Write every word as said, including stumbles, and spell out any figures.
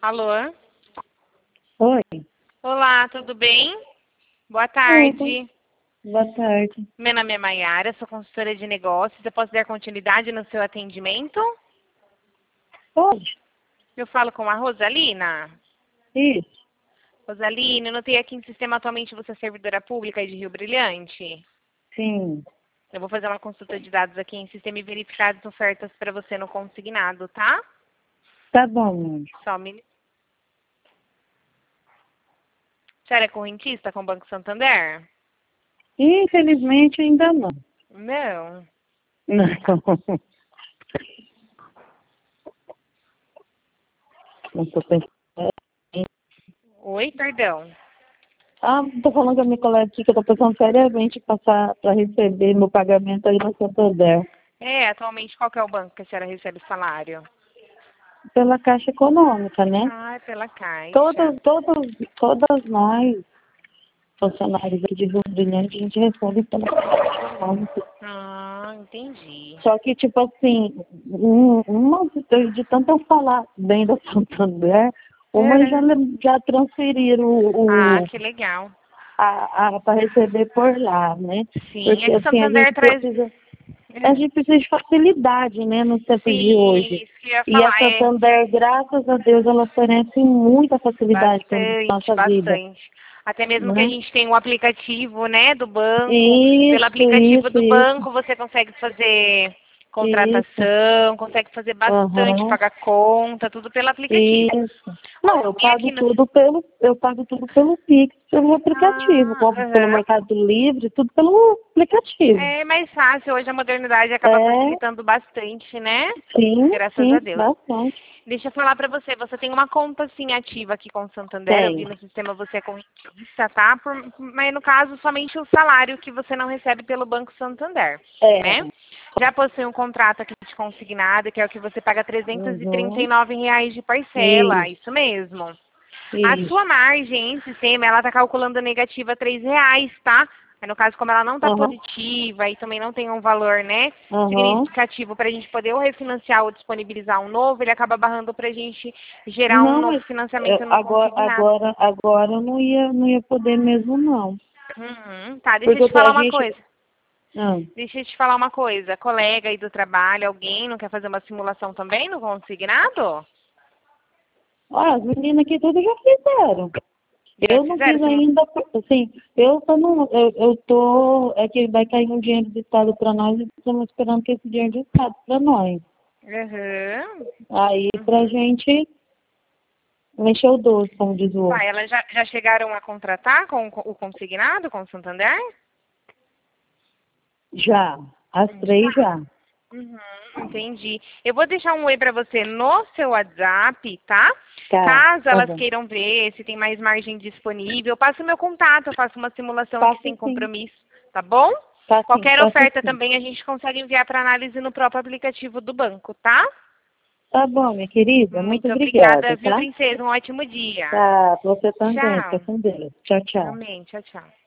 Alô? Oi. Olá, tudo bem? Boa tarde. Boa tarde. Meu nome é Maiara, sou consultora de negócios. Eu posso dar continuidade no seu atendimento? Pode? Eu falo com a Rosalina. Isso. Rosalina, eu notei aqui no sistema atualmente você é servidora pública de Rio Brilhante. Sim. Eu vou fazer uma consulta de dados aqui em sistema e verificar as ofertas para você no consignado, tá? Tá bom, mãe. Só um minuto. A senhora é correntista com o Banco Santander? Infelizmente ainda não. Não. Não. Não tô pensando. Oi, perdão. Ah, tô falando com a minha colega aqui que eu tô pensando seriamente em passar para receber meu pagamento aí no Santander. É, atualmente qual que é o banco que a senhora recebe o salário? Pela Caixa Econômica, né? Ah, é pela Caixa. Todas, todas, todas nós, funcionários aqui de Rio Brilhante, a gente recebe pela Caixa Econômica. Ah, entendi. Só que, tipo assim, um- uma de, de tanto eu falar bem da Santander, uma já, já transferiram Ah, o, o, que legal. a, a, para receber por lá, né? Sim, é Porque que assim, a Santander gente traz... precisa, a gente precisa de facilidade, né, nos tempos de Sim, hoje. isso que eu ia E a falar, é Santander, graças a Deus, ela oferece muita facilidade para bastante, nossa vida, bastante. Até mesmo que a né? gente tem o aplicativo, né, do banco. Pelo Isso, aplicativo isso, do isso, banco você consegue fazer isso. contratação, consegue fazer bastante, Aham. pagar conta, tudo pelo aplicativo. Isso. Não, eu E pago aqui no... tudo pelo, eu pago tudo pelo Pix, pelo aplicativo, Ah, compro pelo aham. Mercado Livre, tudo pelo aplicativo. É mais fácil, hoje a modernidade acaba É, facilitando bastante, né? sim, Graças a sim, Deus. bastante. Deixa eu falar pra você, você tem uma conta sim ativa aqui com o Santander, eu vi Tenho. no sistema você é correntista, tá? Por- mas no caso somente o salário que você não recebe pelo Banco Santander, É. né? Já possui um contrato aqui de consignado, que é o que você paga trezentos e trinta e Uhum. nove reais de parcela, Isso, isso mesmo. A sua isso. margem em sistema, ela está calculando negativa três reais, tá? Aí, no caso, como ela não está Aham, positiva e também não tem um valor, né, aham. significativo para a gente poder ou refinanciar ou disponibilizar um novo, ele acaba barrando para a gente gerar um Não, novo mas financiamento é, no agora, consignado. agora, agora eu não ia, não ia poder mesmo, não. Uhum, tá, deixa eu Porque te eu tô- a falar uma gente. coisa. Ah, Deixa eu te falar uma coisa. Colega aí do trabalho, alguém não quer fazer uma simulação também no consignado? ah, as meninas aqui tudo já fizeram. Já Eu não fizeram fiz simulação? ainda, assim, eu tô no, eu, eu tô, é que vai cair um dinheiro do Estado para nós e estamos esperando que esse dinheiro do Estado para nós. Uhum. Aí pra Uhum. gente mexer o doce, como diz o Tá, outro. elas já, já chegaram a contratar com o consignado, com o Santander? Já, as três já. Uhum, entendi. Eu vou deixar um oi para você no seu WhatsApp, tá? Tá, Caso tá elas bom. queiram ver se tem mais margem disponível, eu passo o meu contato, eu faço uma simulação aqui Passo sem sim, compromisso, tá bom? tá sim, Qualquer passo oferta sim. também a gente consegue enviar para análise no próprio aplicativo do banco, tá? Tá bom, minha querida, muito Muito obrigada, obrigada, viu, tá? princesa? Um ótimo dia. Tá, você também, fica Tchau. com Deus. Tchau, tchau. Amém. Tchau, tchau.